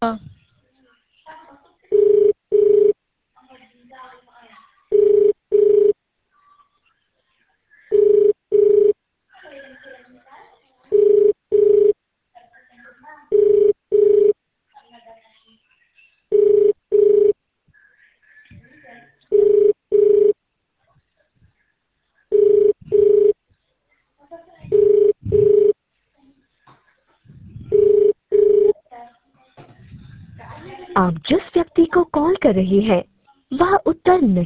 हाँ। आप जिस व्यक्ति को कॉल कर रहे हैं वह उत्तर नहीं